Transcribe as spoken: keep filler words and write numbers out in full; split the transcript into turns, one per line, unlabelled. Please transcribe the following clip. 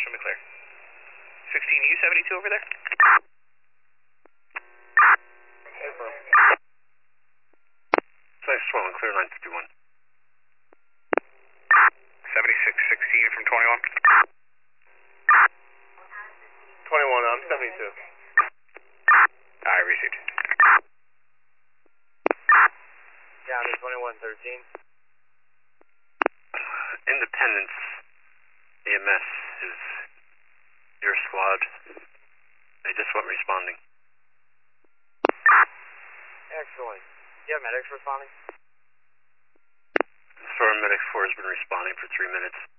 show me clear. sixteen U seventy-two over there?
Affirm. Nice swelling, clear nine fifty-one.
seventy-six sixteen from twenty-one.
twenty-one, I'm seventy-two.
I received.
Down to twenty-one thirteen. Independence, E M S is your squad. They just weren't responding.
Excellent. Do you have medics responding?
As far as Medic four has been responding for three minutes.